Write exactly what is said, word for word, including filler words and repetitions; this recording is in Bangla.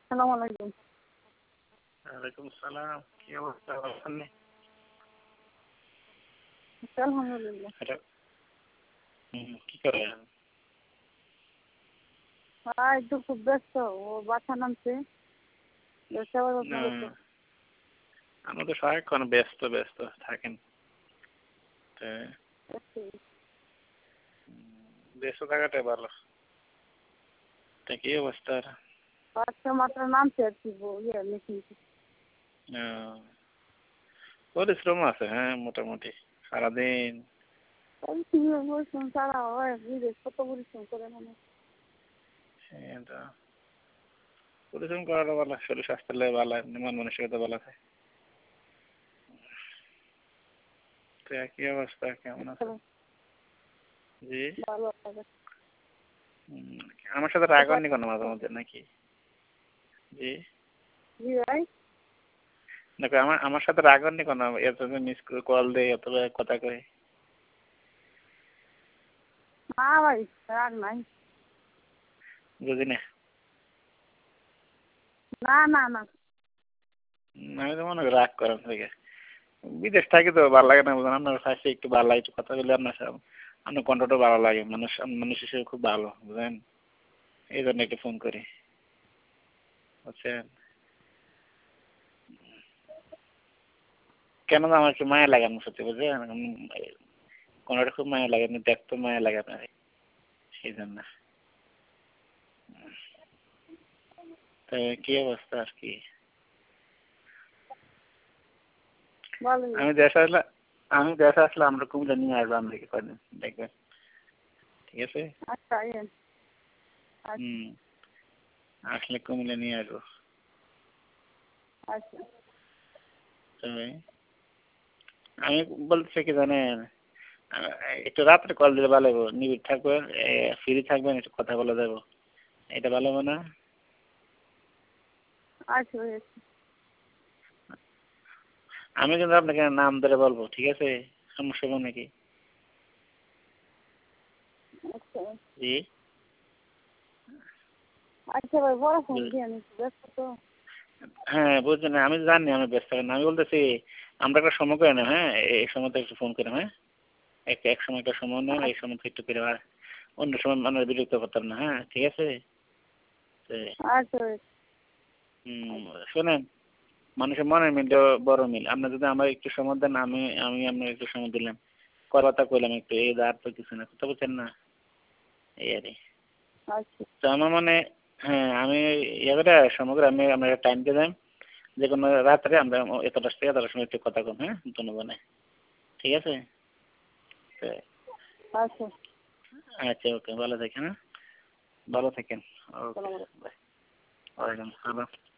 আসসালামু আলাইকুম। ওয়ালাইকুম আসসালাম। কি অবস্থা, ভালো আছেন? আলহামদুলিল্লাহ। হ্যালো। হুম, কি করেন? হ্যাঁ, একটু খুব ব্যস্ত। ও বাসা নামছে। ব্যস্ত আবার না, আপনার তো। আমরা তো সারাক্ষণ ব্যস্ত ব্যস্ত থাকেন। তো, আচ্ছা, উম, ব্যস্ত থাকাটাই ভালো। তা কি অবস্থা? বাসা মাত্র নামছে আর কি বো- ইয়ে মেশিন। আহ, পরিশ্রম আছে, হ্যাঁ, মোটামুটি সারাদিন। ওই তুমি পরিশ্রম ছাড়া হয় বিদেশ কত পরিশ্রম করে মানে। এটা পরিশ্রম করাটা ভালো, শরীর স্বাস্থ্য লাগে ভালো, মন মানসিকতা ভালো আছে। তো কি অবস্থা, কেমন আছে? জি। ভালো লাগে। উম, আমার সাথে রাগ হননি কোনো মাঝে মধ্যে নাকি? জি। জি ভাই। দেখো, আমার আমার সাথে রাগ হননি কোনো, এত মিস কল দেয়, এত কথা কই। না ভাই, রাগ নাই। বুঝি না। না না না। উম, আমি তো মনে করি রাগ করেন থেকে। বিদেশ থাকি তো ভালো লাগে না, বুঝলেন? আপনার কাছে একটু ভালো লাগে, একটু কথা বলে আপনার সাথে আপনার কণ্ঠটা ভালো লাগে, মানুষ মানুষ হিসেবে খুব ভালো, বুঝলেন? এই জন্য একটু ফোন করি, বুঝছেন? কেন না, আমার একটু মায়া লাগে আপনার সাথে, বুঝলেন? কণ্ঠটা খুব মায়া লাগে, আপনি দেখতে মায়া লাগে আপনার, সেই জন্য। তো কি অবস্থা আর কি? ভালোই আমি আছে। দেশে আসলে আমি দেশে আসলে আমরা কুমিল্লা নিয়ে আসবো, আপনাকে কদিন দেখবেন, ঠিক আছে? আচ্ছা আইয়েন। আচ্ছা হুম, আসলে কুমিল্লা নিয়ে আসবো। আচ্ছা। তবে আমি বলতেছি কি জানেন, আহ, একটু রাত্রে কল দিলে ভালো হবো, নিবিড় থাকবেন, ফ্রি থাকবেন, একটু কথা বলা যাবো, এটা ভালো হবে না? আচ্ছা ভাই, আচ্ছা। আমি কিন্তু আপনাকে নাম ধরে বলবো, ঠিক আছে? সমস্যা হবে নাকি? আচ্ছা জি। আচ্ছা ভাই, বড় ফোন বুঝ- দিয়ে আমি ব্যস্ত তো। হ্যাঁ, বুঝছেন, আমি জানি আমি ব্যস্ত থাকেন, আমি বলতেছি আমরা একটা সময় করে নেব, হ্যাঁ, এই সময়তে একটু ফোন করে, হ্যাঁ, এক এক সময় একটা সময় নেন, এই সময় একটু করে, আর অন্য সময় মানে বিরক্ত করতাম না, হ্যাঁ, ঠিক আছে? তো, আচ্ছা ভাই। হুম, শোনেন, মানুষের মনের মিল বড় মিল, আপনার যদি আমার একটু সময় দেন, আমি আমি আপনার একটু সময় দিলাম, কথা কইলাম একটু, এই আর তো কিছু না, কথা বলছেন না, এই আর কি। আচ্ছা তো আমার মানে, হ্যাঁ, আমি ইয়ে করে সমগ্র আমি আমরা টাইম দিয়ে দেন, যে কোনো রাত্রে আমরা এতটা থেকে এতটার সময় একটু কথা কম, হ্যাঁ, ধন্যবাদ, ঠিক আছে? তো, আচ্ছা। আচ্ছা, ওকে, ভালো থাকেন, হ্যাঁ, ভালো থাকেন, ওকে, আসসালামু আলাইকুম। বাই। ওয়ালাইকুম আসসালাম।